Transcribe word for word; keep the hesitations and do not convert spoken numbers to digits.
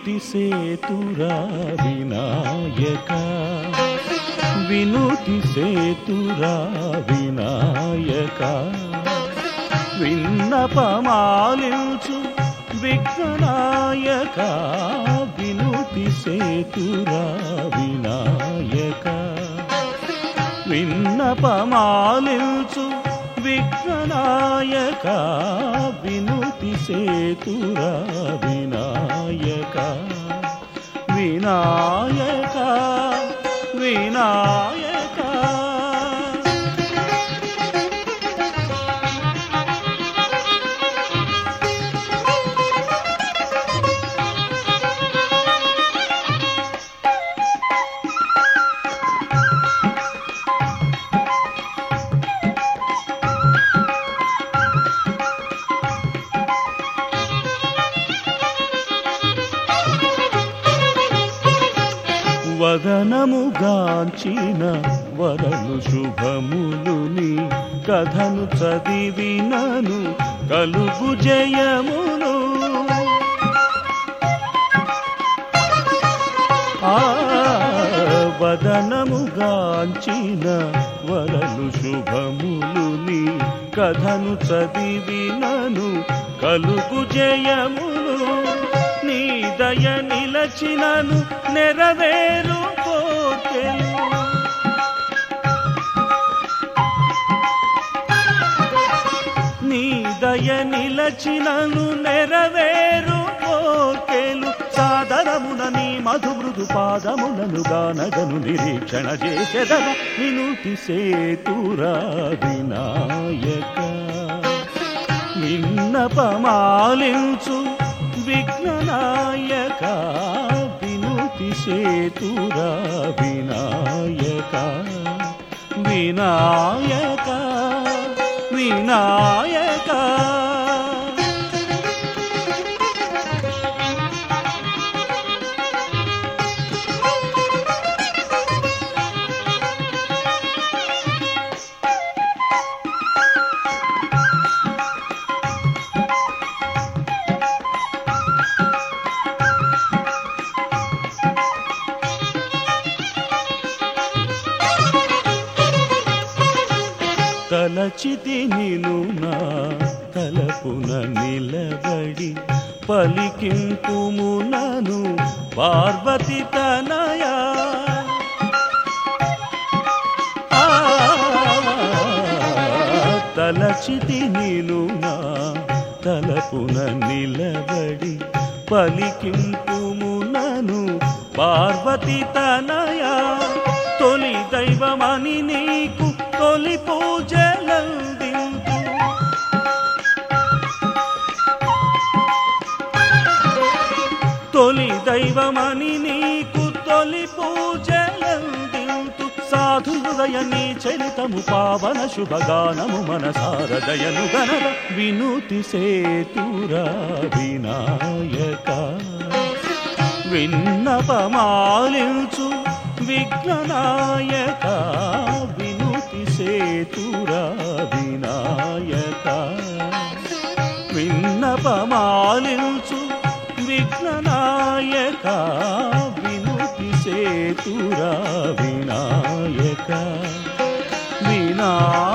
వినుతి సేతురా వినాయక వినుతి సేతురా వినాయక విన్నపమాలించు విఘ్ననాయక వినుతి సేతురా వినాయక విన్నపమాలించు విఘ్ననాయక వినుతి సేతురా వినాయక వినాయక వినాయక వదనముగాంచిన వరలు శుభములుని కథను చదివినను కలుగు జయములు ఆ వదనముగాంచిన వరలు శుభములుని కథను చదివినను కలుగు జయములు నీ దయ నిలచినను నెరవేరు కోర్కెలు నీ దయ నిలచినను నెరవేరు కోర్కెలు సాదరమున నీ మధుమృదు పాదములను గానగను నిరీక్షణ చేసెదన వినుతి సేతురా వినాయక విన్నపమాలించు విఘ్ననాయక వినుతి సేతురా వినాయక వినాయక వినాయక తలచితి నిను నా తలపున నిలబడి పలికింపుమునను పార్వతి తనయా తలచితి నిను నా తలపున నిలబడి పలికింపుమునను పార్వతి తనయా తొలి దైవమని నీకు తొలి పూజలందింతు తొలి దైవమని నీకు తొలి పూజలందింతు సాధు హృదయ నీ చరితము పావన శుభగానము మనసార దయను గనర వినుతి సేతురా వినాయక విన్నపమాలించు విఘ్ననాయక వినుతి సేతురా వినాయక విన్నపమాలించు విఘ్ననాయక వినుతి సేతురా వినాయక వినా